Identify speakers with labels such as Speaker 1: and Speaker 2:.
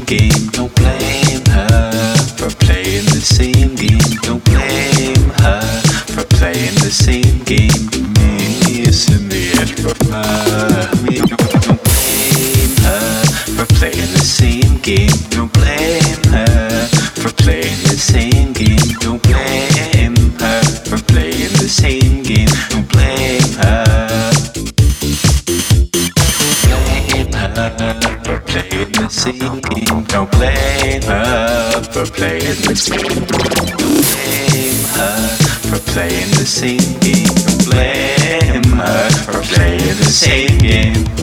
Speaker 1: game. Don't blame her for playing the same game. Don't blame her for playing the same game. Missing the edge from her. Don't blame her for playing the same game. Don't blame her for playing the same game. Don't blame her for playing the same game. Don't blame her. Blame her for playing the same game. Don't blame her for playing the same game. Don't blame her for playing the same game. Don't blame her for playing the same game.